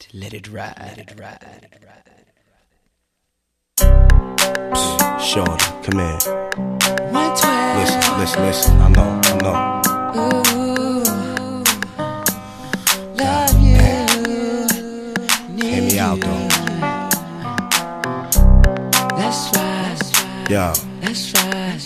let it ride, let it ride. Shorty, come here. Listen, I know. Ooh, love you. Hear me out though. That's right. Yo. That's right.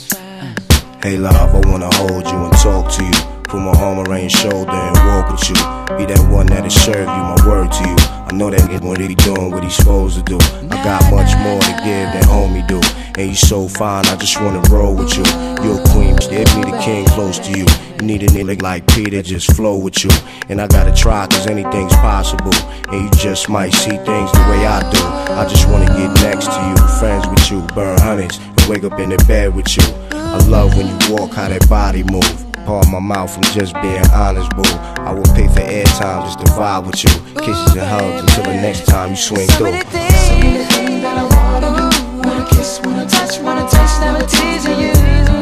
Hey love, I wanna hold you and talk to you. Put my arm around your shoulder and walk with you. Be that one that'll serve you, my word to you. I know that nigga when he doing what he's supposed to do. I got much more to give than homie do. And you so fine, I just wanna roll with you. You're a queen, give me the king close to you. You need a nigga like Peter, just flow with you. And I gotta try, cause anything's possible. And you just might see things the way I do. I just wanna get next to you, friends with you, burn hundreds, and wake up in the bed with you. I love when you walk, how that body move. Pardon my mouth, I'm just being honest, boo. I will pay for airtime just to vibe with you. Kisses and hugs until the next time you swing through. So many things that I wanna do. Wanna kiss, wanna touch, never teasing you.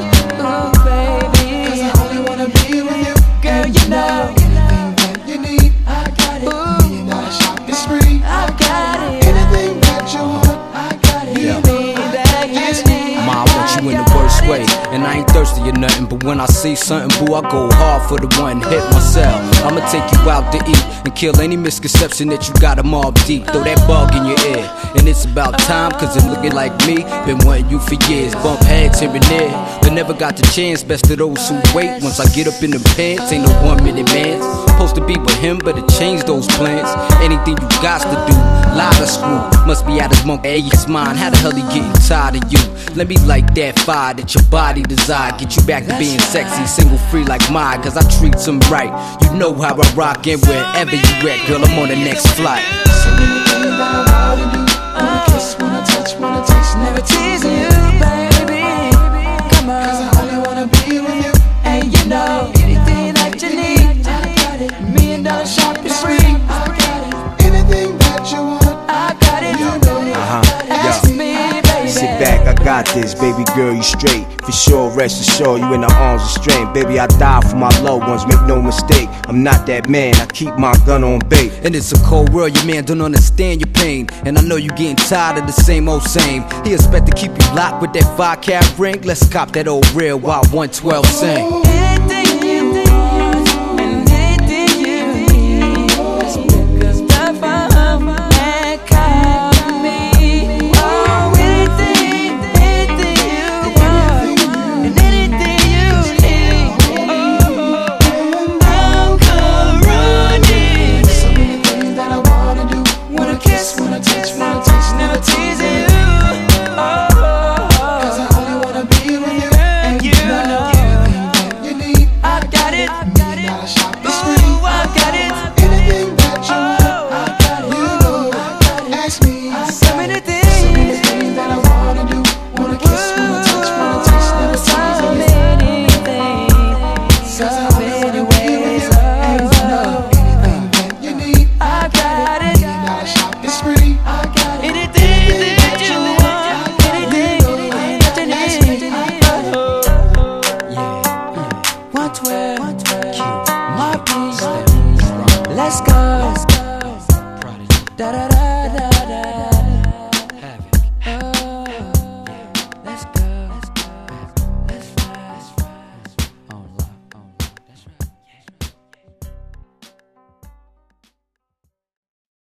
Ooh, baby, cause I only wanna be with you. Girl, you know anything that you need, I got it. $1,000,000 shopping spree, I got it. Anything that you want, I got it. Anything that you need. Ma, I want you in the worst way, and I ain't thirsty or nothing, but when I see something, boo, I go hard for the one, hit myself. I'ma take you out to eat and kill any misconception that you got a mob deep. Throw that bug in your ear, and it's about time, cause it looking like me, been wanting you for years. Bump heads here and there, but never got the chance. Best of those who wait, once I get up in the pants, ain't no 1 minute man. Supposed to be with him, but it changed those plans. Anything you got to do, lie to screw. Must be out his monkey ass mind, how the hell he getting tired of you? Let me light that fire that your body desire. Get you back to being sexy, single free like mine, cause I treat him right. You know how I rock and wherever you at, girl, I'm on the next flight. So many things that I wanna do. Wanna kiss, wanna touch, wanna taste, never teasing you, baby. Come on, cause I only wanna be with you. And you know anything that you need, I got it. $1,000,000 shopping spree, I got it. Anything that you want, I got it. You know ask me, baby. Sit back, I got this, baby girl, you straight. For sure, rest assured, you in the arms of strength. Baby, I die for my loved ones, make no mistake. I'm not that man, I keep my gun on bait. And it's a cold world, your man don't understand your pain. And I know you getting tired of the same old same. He expect to keep you locked with that 5-carat ring. Let's cop that old real while 112 sing. Anything you want, and anything you need, just pick us up and call me. Oh, anything you want, and anything you need, I'll come running. So many things that I wanna do. Wanna kiss, wanna touch, wanna taste, never teasing you. Cause I only wanna be with you. And you know anything that you need, I got it. $1,000,000 shopping spree, I got it. Anything that you want, I got it. You know I got it. Ask me, so many things that I wanna do. Wanna kiss, wanna touch, wanna taste, never teasing you. So many ways, and you know anything that you need, I got it. $1,000,000 shopping spree, I got it. Anything that you want, anything that you need. 112, my beat. Let's go. Da da da.